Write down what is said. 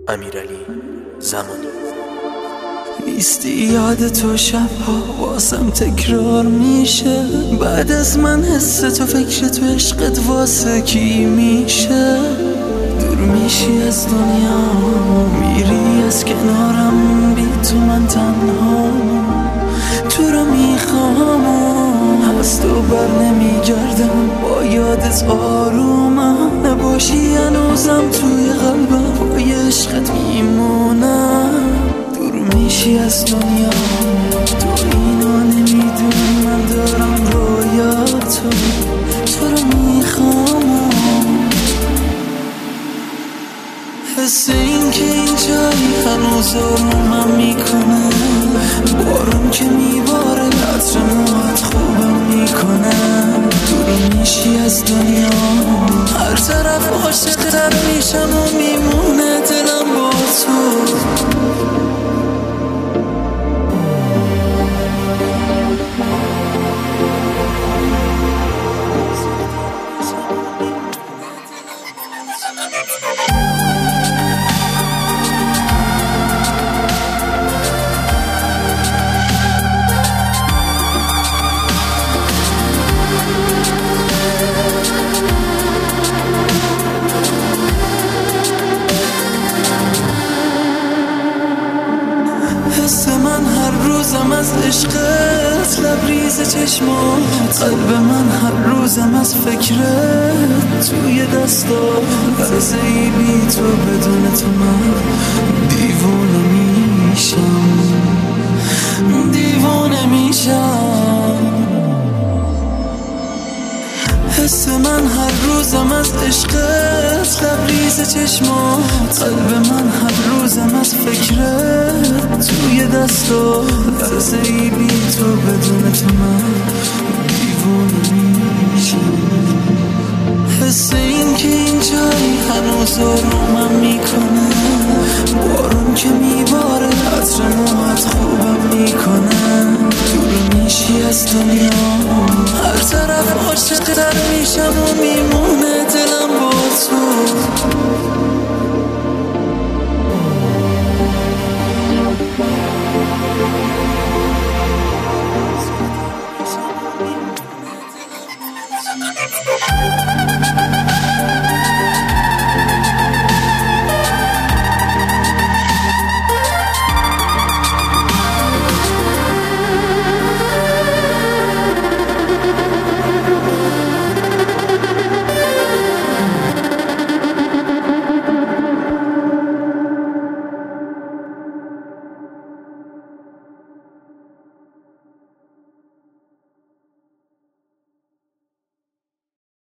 امیرعلی زمانی. نیستی یاد تو شبها واسم تکرار میشه، بعد از من حس تو فکر تو عشقت واسه کی میشه؟ دور میشی از دنیا میری از کنارم، بی تو من تنها تو رو میخوام و از تو بر نمیگردم، با یادت آرومم نباشی هنوزم توی قلبم، پای عشقت میمونم. دور میشی از دنیا تو اینا نمیدونی من دارم رویاتو، تو رو میخوام. حس این که این جایی هنوز آرومم میکنه، بارون که میباره عطر موهات خوبم میکنه. دور میشی از دنیا هر طرف عاشق تر میشم و میمونه دلم با تو. حس من هر روزم از عشقت، لبریز چشمات، قلب من هر روزم از فکرت توی دستات. لحظه ای بی تو بدون تو من دیوونه میشم، دیوونه میشم. حس من هر روزم از عشقت، لبریز چشمات، قلب من هر روزم از فکرت توی دستات. لحظه ای بی تو بدون تو من دیوونه میشم. حس این که این جایی هنوز آرومم میکنه، بارون که میباره عطر موهات خوبم میکنه. دور میشی از دنیا هر طرف عاشق تر میشم و میمونه دلم با تو.